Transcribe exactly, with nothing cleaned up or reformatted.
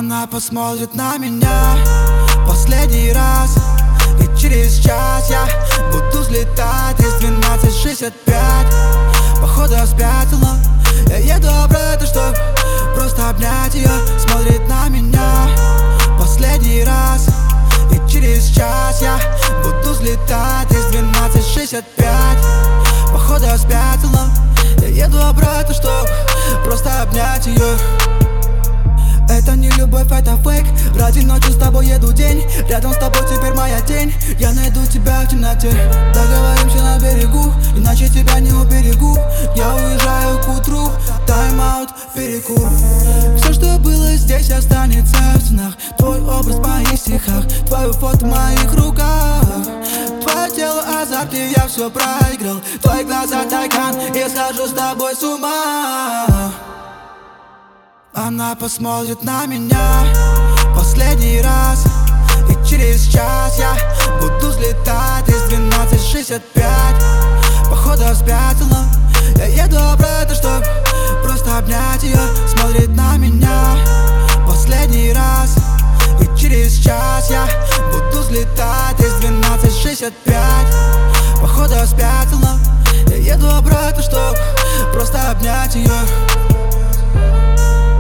Она посмотрит на меня последний раз, и через час я буду взлетать из двенадцать шестьдесят пять. Походу я спятила, я еду обратно, чтоб просто обнять ее. Смотрит на меня последний раз, и через час я буду взлетать из двенадцать шестьдесят пять. Походу я спятила, я еду обратно, чтоб просто обнять ее. Это не любовь, это фейк. Ради ночи с тобой еду день. Рядом с тобой теперь моя тень. Я найду тебя в темноте. Договоримся на берегу, иначе тебя не уберегу. Я уезжаю к утру, тайм-аут, перекур. Все, что было здесь, останется в стенах. Твой образ в моих стихах, твое фото в моих руках. Твое тело азарт, и я все проиграл. Твои глаза тайкан, я схожу с тобой с ума. Она посмотрит на меня последний раз, и через час я буду взлетать из двенадцать шестьдесят пять. Походу я спятила, я еду обратно, чтоб просто обнять ее. Смотрит на меня последний раз, и через час я буду взлетать из двенадцать шестьдесят пять. Походу я спятила, я еду обратно, чтоб просто обнять ее.